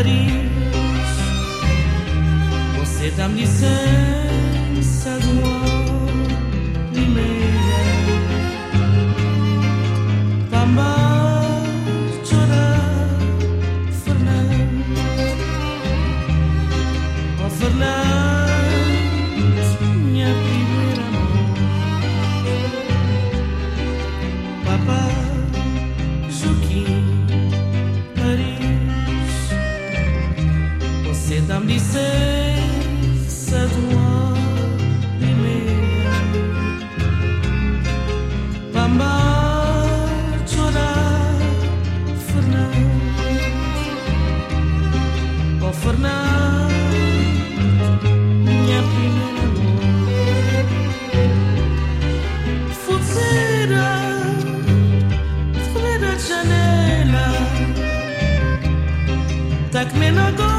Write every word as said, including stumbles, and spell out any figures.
Paris. Você dá-me licença de uma hora e meia para mais chorar, Fernando. Oh, Fernando, minha primeira mão. Papá Joaquim, Paris. Você dá-me licença de uma hora e meia para mais chorar, Fernando. Oh, Fernando, minha primeira amor. Fuzeira, fuzeira de janela, tá comendo agora.